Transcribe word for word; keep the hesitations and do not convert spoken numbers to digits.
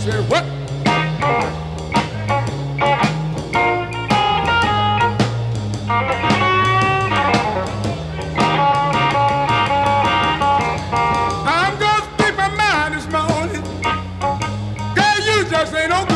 say what? I'm gonna speak my mind this morning. Girl, you just ain't okay.